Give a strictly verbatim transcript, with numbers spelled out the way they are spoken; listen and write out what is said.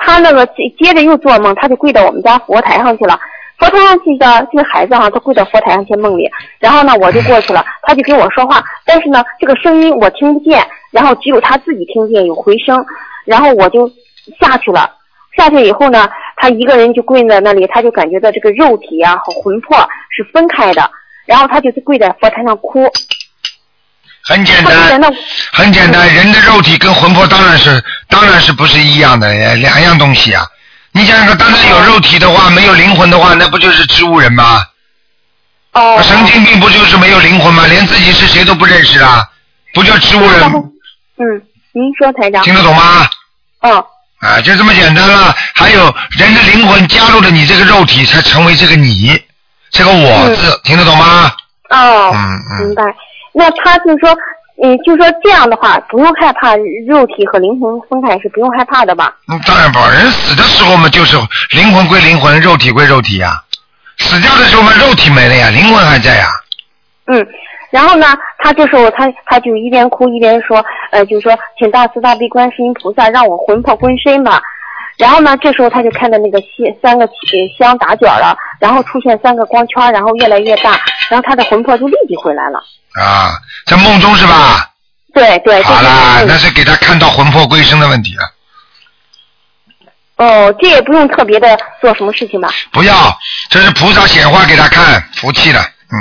他那个接着又做梦，他就跪到我们家佛台上去了。佛台上去的这个孩子哈，他跪到佛台上去梦里，然后呢我就过去了，他就跟我说话，但是呢这个声音我听不见，然后只有他自己听见有回声，然后我就下去了。下去以后呢，他一个人就跪在那里，他就感觉到这个肉体啊和魂魄是分开的，然后他就是跪在佛台上哭。 很简单，很简单，人的肉体跟魂魄当然是当然是不是一样的，两样东西啊。你想想看，单单有肉体的话，没有灵魂的话，那不就是植物人吗？ 哦。 神经病不就是没有灵魂吗？连自己是谁都不认识啊，不叫植物人。 嗯，您说台长。 听得懂吗？ 嗯。 啊，就这么简单了。还有人的灵魂加入了你这个肉体，才成为这个你，这个我字，嗯、听得懂吗？ 哦。 嗯嗯。 明白。那他就是说。嗯，就说这样的话，不用害怕肉体和灵魂分开，是不用害怕的吧？ 嗯，当然不，人死的时候嘛，就是灵魂归灵魂，肉体归肉体呀、啊。死掉的时候嘛，肉体没了呀，灵魂还在呀。 嗯，然后呢，他这时候他他就一边哭一边说，呃，就说请大慈大悲观世音菩萨让我魂魄归身吧。然后呢，这时候他就看到那个香三个香打卷了，然后出现三个光圈，然后越来越大，然后他的魂魄就立即回来了。 啊，在梦中是吧？ 对对。 好啦，那是给他看到魂魄归身的问题了。 哦，这也不用特别的做什么事情吧？ 不要，这是菩萨显化给他看，服气了。